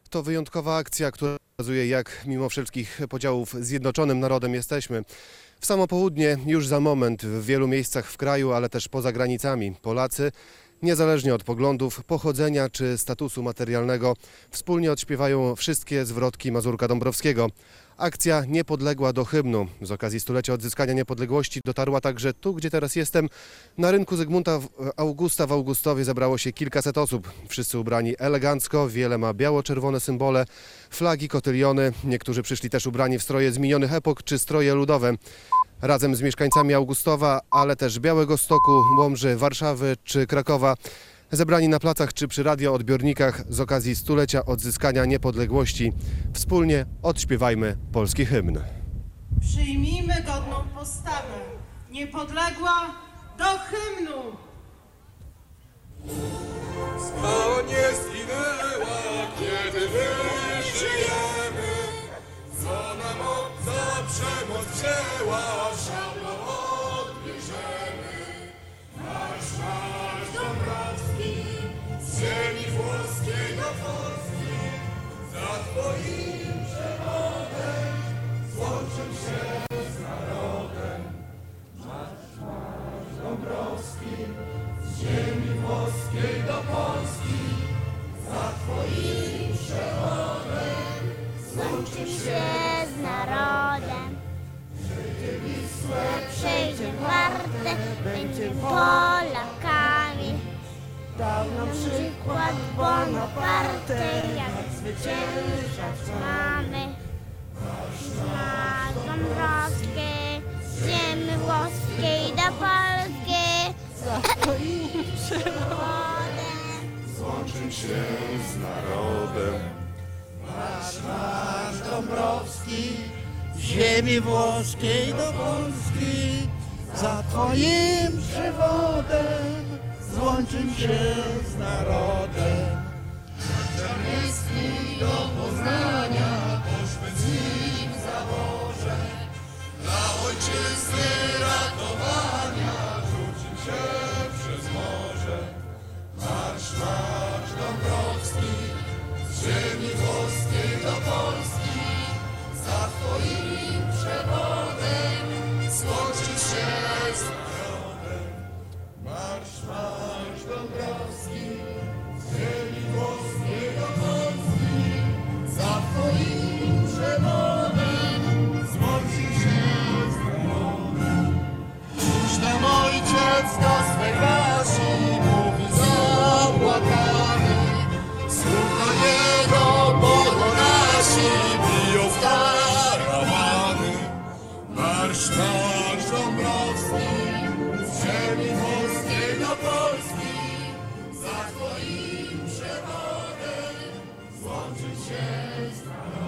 To wyjątkowa akcja, która pokazuje, jak mimo wszelkich podziałów zjednoczonym narodem jesteśmy. W samo południe, już za moment, w wielu miejscach w kraju, ale też poza granicami, Polacy, niezależnie od poglądów, pochodzenia czy statusu materialnego, wspólnie odśpiewają wszystkie zwrotki Mazurka Dąbrowskiego. Akcja Niepodległa do hymnu z okazji stulecia odzyskania niepodległości dotarła także tu, gdzie teraz jestem. Na rynku Zygmunta Augusta w Augustowie zebrało się kilkaset osób. Wszyscy ubrani elegancko, wiele ma biało-czerwone symbole, flagi, kotyliony. Niektórzy przyszli też ubrani w stroje z minionych epok czy stroje ludowe. Razem z mieszkańcami Augustowa, ale też Białegostoku, Łomży, Warszawy czy Krakowa, zebrani na placach czy przy radioodbiornikach z okazji stulecia odzyskania niepodległości, wspólnie odśpiewajmy polski hymn. Przyjmijmy godną postawę. Niepodległa do hymnu! Skała nie zginęła, kiedy my żyjemy. Co nam obca przemoc wzięła, szablą odbierzemy. Marsz, marsz Dąbrowski, z ziemi włoskiej do Polski. Za twoim przewodem złączył się z narodem. Marsz, marsz Dąbrowski, z ziemi włoskiej do Polski. Za twoim przewodem Złączył się z narodem. Przejdzie Wartę, będzie Polakami. Dał nam przykład Bonaparte, jak zwyciężać mamy. Na Dąbrowskiej, z ziemi włoskiej do Polski. Za twoim przewodem złączył się z narodem. Marsz, marsz Dąbrowski, z ziemi włoskiej do Polski. Za twoim przewodem złączył się z narodem. Czarniecki do Poznania, poszły z nim w zaborze. Dla ojczyzny ratowania rzucił się przez morze. Marsz, marsz Dąbrowski, z ziemi włoskiej do Polski. Za twoim przewodem złączył się z narodem. Marsz, marsz Dąbrowski, z ziemi włoskiej do Polski. Za twoim przewodem złączył się z narodem. Już nam ojciec do swej wasi mówi zapłakany. Słucha jego, bo nasi biją w karawany. Marsz, marsz Dąbrowski, z ziemi włoskiej do Polski. Za twoim przewodem złączyć się z narodem.